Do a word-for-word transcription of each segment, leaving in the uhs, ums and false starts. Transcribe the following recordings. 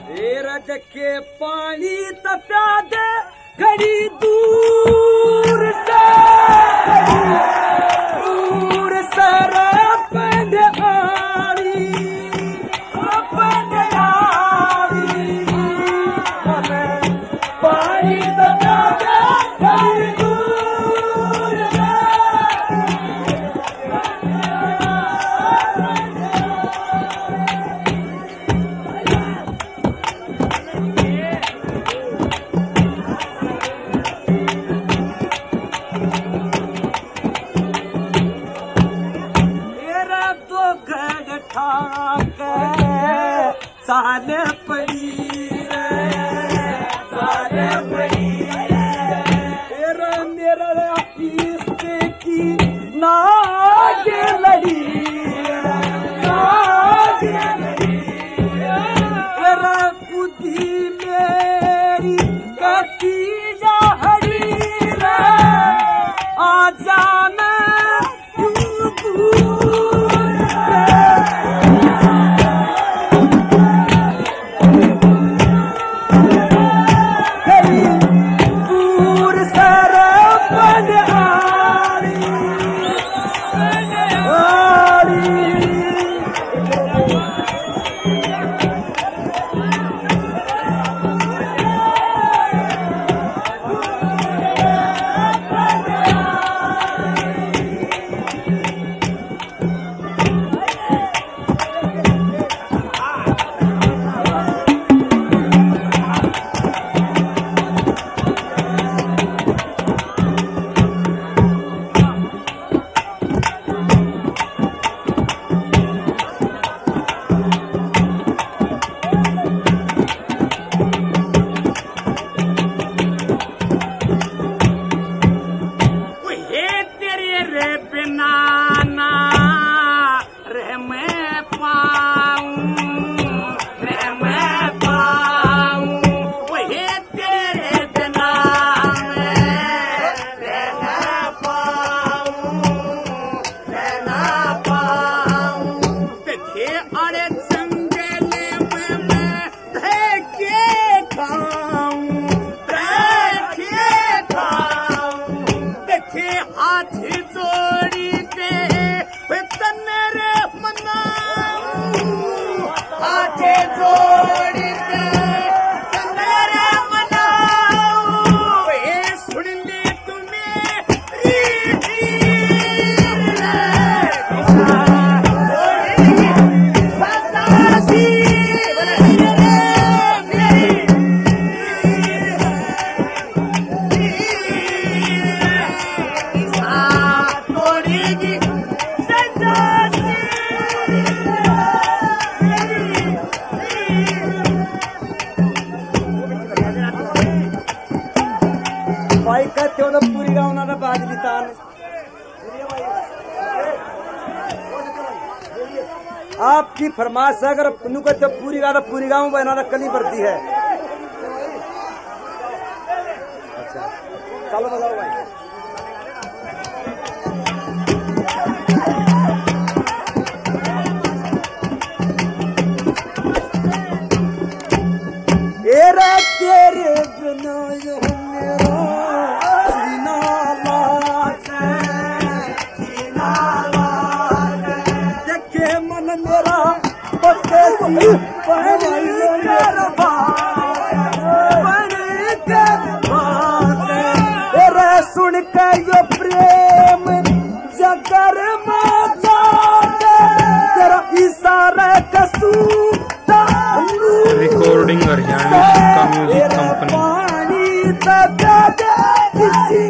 रज के पानी तप्या दे घड़ी दूर से दूर सर पंडारी पंडारी पानी तप्या दे घड़ी दूर से साले पड़ी साले पड़ी मेरा मेरा किस्ते की नाग लड़ी नाग लड़ी मेरा बुद्धि मेरी कटी जा हरी आ जाना पूरी गाँव ना बाजली तान आपकी फरमाइश अगर पुनू का जब पूरी गाँव पूरी गाँव बनाना कली पड़ती है। अच्छा चलो बताओ भाई। तेरा तेरे बिना सुन के यो प्रेम जगर तेरा इशारा कसूता रिकॉर्डिंग हरियाणा का म्यूजिक कंपनी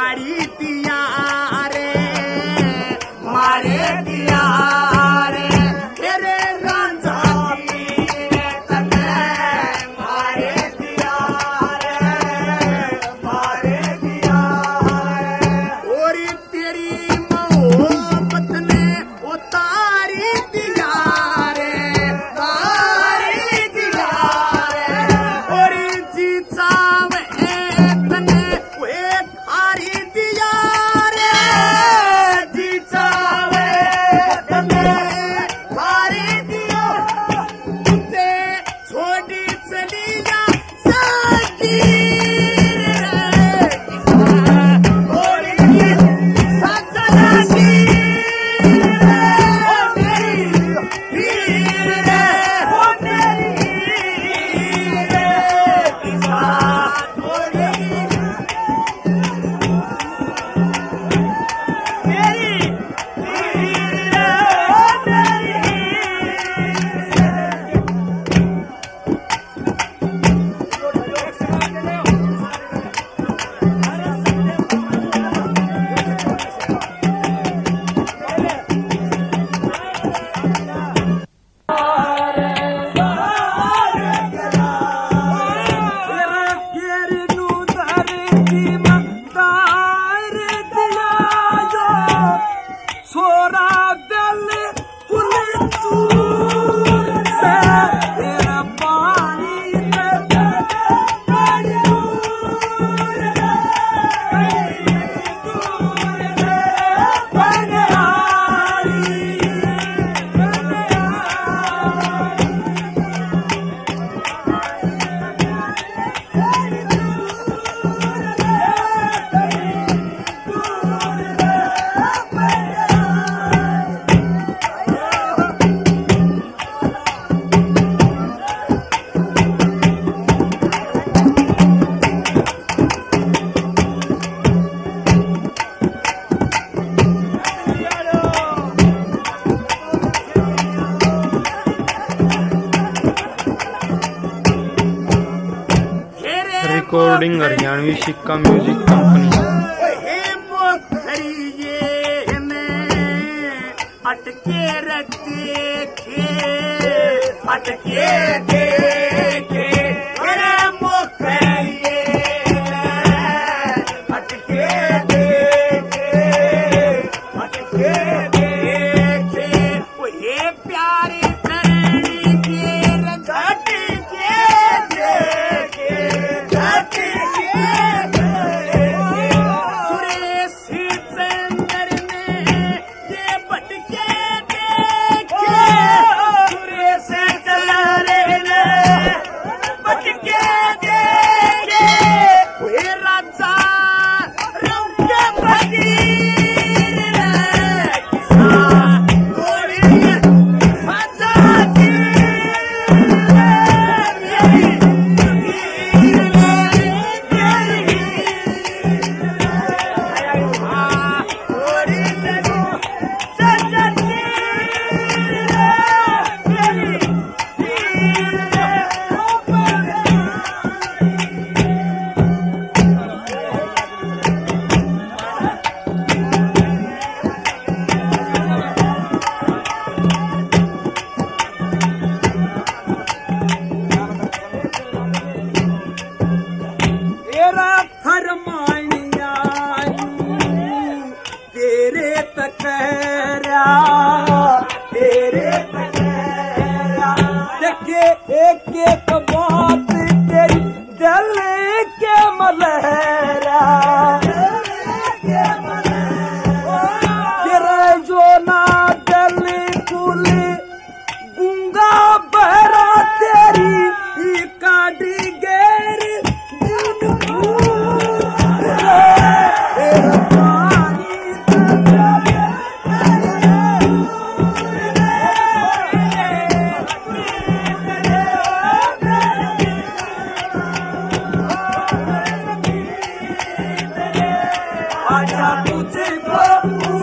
मारी दिया रे मारे दिया रे तेरे राजा रे तने मारे दिया रे मारे दिया रे और तेरी मोहब्बत ने उतारी दिया रे तारी दिया रे और जी चावे तने वे खारी दिया रे जी चावे तने खारी दिया तुझे छोड़ी चली जा सकी रिकॉर्डिंग हरियाणवी सिक्का म्यूजिक कंपनी। अटके देखे अटके देखे मेरे मुखरिए अटके देखे अटके देखे वो ये प्यारी धरणी के घट के देखे घट के सुरेश चंद्र ने ये भटके एक एक बात तेरी दिल के मलहरा गिरे जो ना दिल कुल गूंगा बहरा तेरी काटी गेर आजा तुझे